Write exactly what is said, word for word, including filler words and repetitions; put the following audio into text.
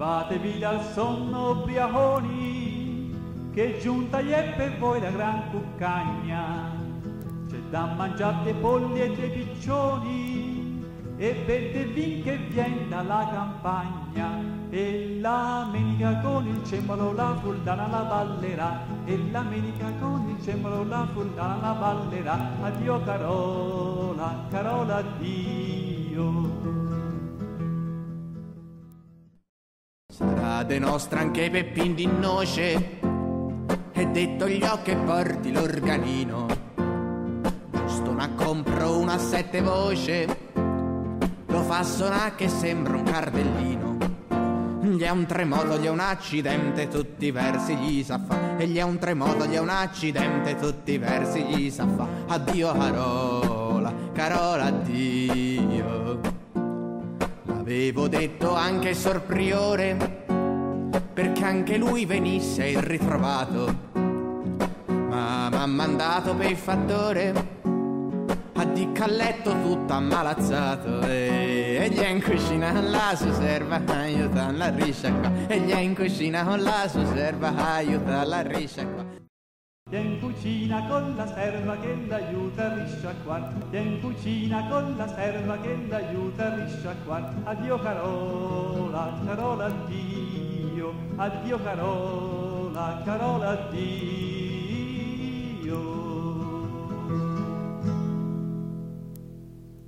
levatevi dal sonno ubriaconi, che giunta è per voi la gran cuccagna. C'è da mangiare dei polli e dei piccioni, e beve vin che vien dalla campagna. E la menica con il cembalo la fuldana la ballerà, e la menica con il cembalo la fuldana la ballerà. Addio Carola, Carola, addio. Sarà de nostra anche Peppin di noce, e detto gli occhi e porti l'organino, giusto una compro una sette voce, lo fa suonare che sembra un cardellino. Gli è un tremoto, gli è un accidente, tutti i versi gli sa fa. E gli è un tremoto, gli è un accidente, tutti i versi gli sa fa. Addio Carola, Carola, addio. L'avevo detto anche il sorpriore, perché anche lui venisse il ritrovato, ma m'ha mandato per il fattore a di calletto tutto ammalazzato, e, e gli è in cucina con la sua serva aiuta la riscia qua, e gli è in cucina con la sua serva aiuta la riscia qua. Gli è in cucina con la serva che l'aiuta a risciacquar, gli è in cucina con la serva che l'aiuta a risciacquar. Addio Carola, Carola, addio, addio Carola, Carola, addio.